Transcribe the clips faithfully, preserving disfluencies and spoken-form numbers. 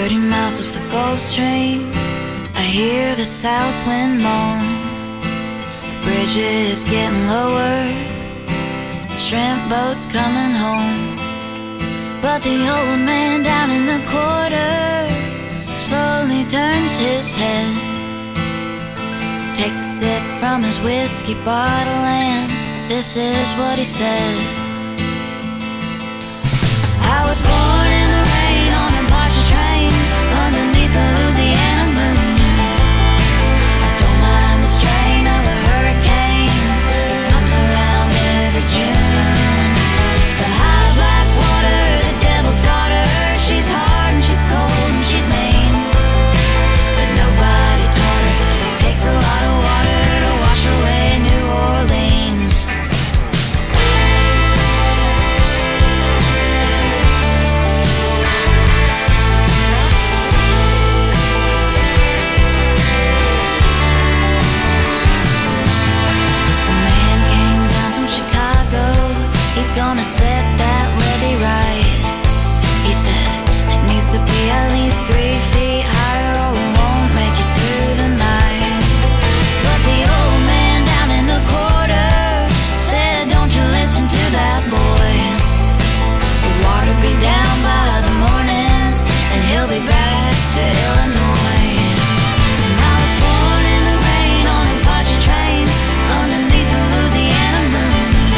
Thirty miles of the Gulf Stream, I hear the south wind moan. The bridge is getting lower, the shrimp boat's coming home. But the old man down in the quarter slowly turns his head, takes a sip from his whiskey bottle, and this is what he said. I was born in the rain on a Apache train underneath the Louisiana moon. I don't mind the strain of a hurricane, it comes around every June. The high black water, the devil's daughter, she's hard and she's cold and she's mean, but nobody taught her it takes a lot of water to wash away New Orleans. He's gonna set that levee right. He said it needs to be at least three feet higher or we won't make it through the night. But the old man down in the quarter said, don't you listen to that boy. The water'll be down by the morning and he'll be back to Illinois. And I was born in the rain on a Apache train underneath the Louisiana moon.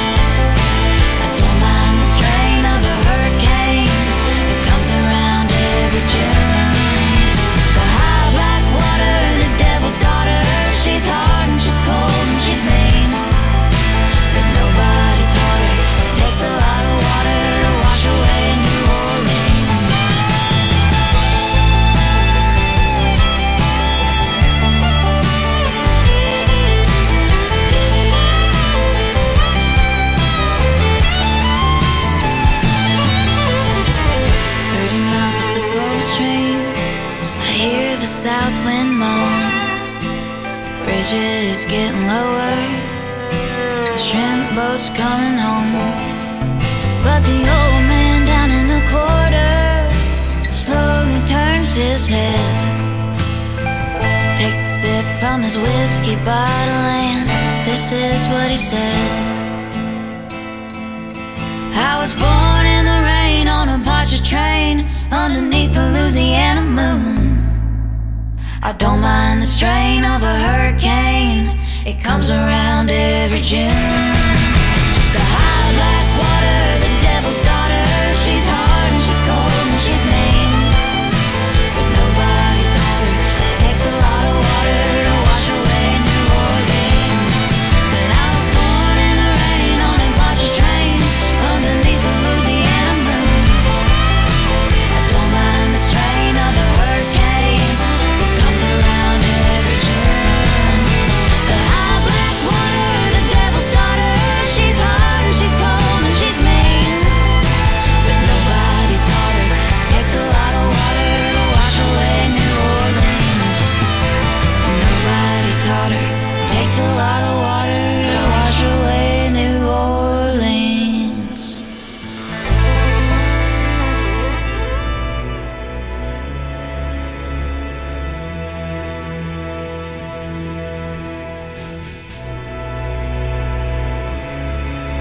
Strain of a hurricane, it comes around every June. The high black water, the devil's daughter, she's hard and she's cold and she's mean, but nobody taught her it takes a lot of water to wash away New Orleans. I hear the south wind moan. Bridge is getting lower, the shrimp boat's coming home. But the old man down in the quarter slowly turns his head, takes a sip from his whiskey bottle, and this is what he said. I was born in the rain on a Apache train underneath the Louisiana moon. I don't mind the strain of a hurricane, it comes around every June. The high black water, the devil's daughter, she's hard.